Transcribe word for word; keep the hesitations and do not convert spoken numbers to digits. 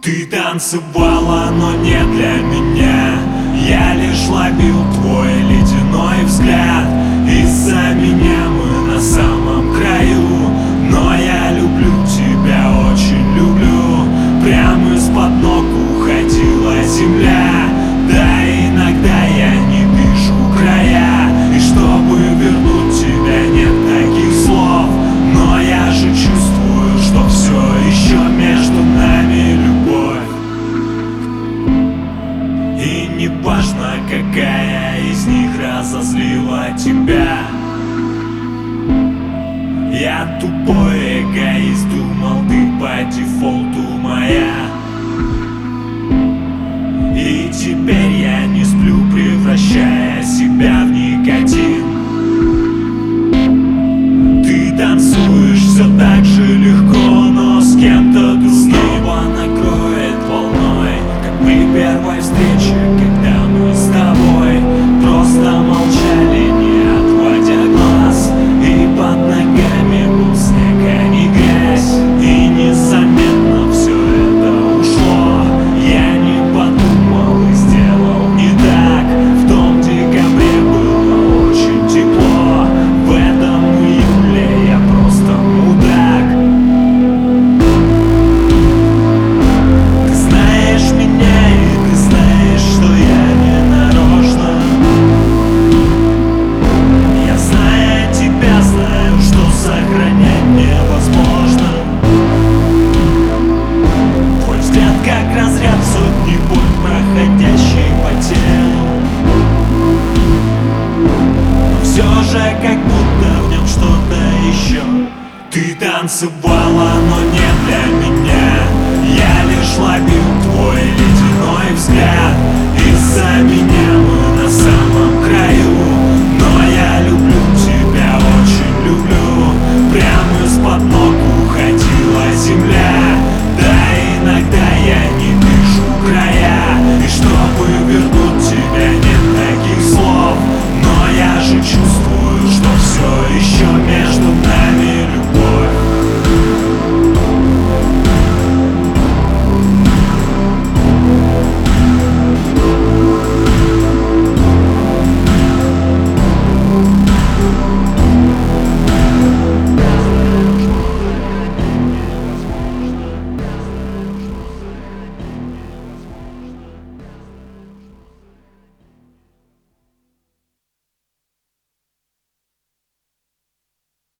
Ты танцевала, но не для меня. Я лишь ловил твой ледяной взгляд. Из-за меня мы на самом краю, но я люблю тебя, очень люблю. Прямо из-под ног уходила земля. Да, иногда я не вижу края, и чтобы вернуть тебя нет таких слов. Но я же чувствую, что все еще между нами любовь. И не важно, какая из них разозлила тебя. Я тупой эгоист, думал, ты по дефолту